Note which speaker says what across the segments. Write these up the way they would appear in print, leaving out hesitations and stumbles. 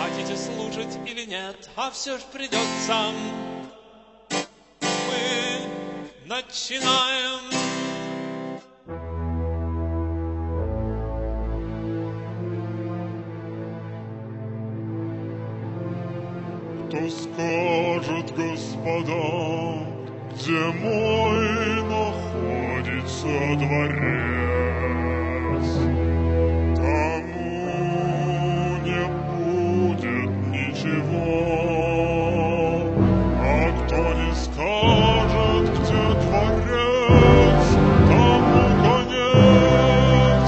Speaker 1: хотите слушать или нет, а все ж придется. Мы начинаем.
Speaker 2: Кто скажет, господа, где мой находится дворец? Тому не будет ничего. А кто не скажет, где дворец, тому конец.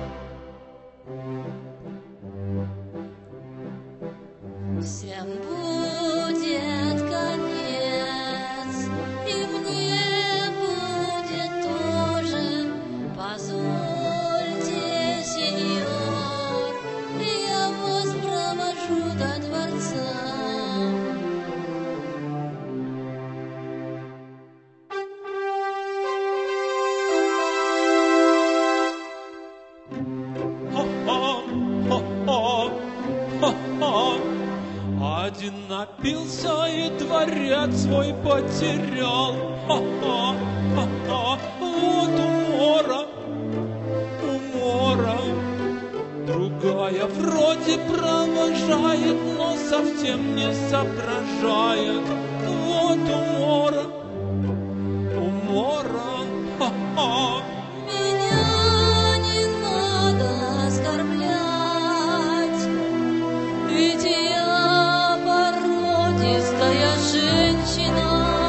Speaker 3: Всем будет конец, и мне будет тоже. Позвольте, сеньор, я вас провожу до дворца.
Speaker 1: Один напился и дворец свой потерял. Вот умора. Другая вроде провожает, но совсем не соображает. Вот умора.
Speaker 3: Меня не надо оскорблять, ведь я породистая женщина.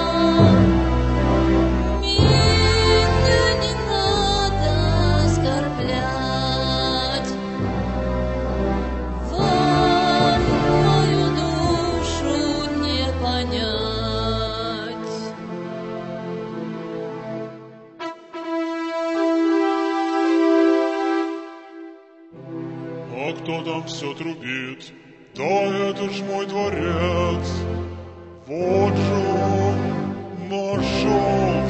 Speaker 3: Меня не надо оскорблять. Вам мою душу не понять.
Speaker 2: А кто там все трубит? Да это ж мой дворец. Вот же он нашел.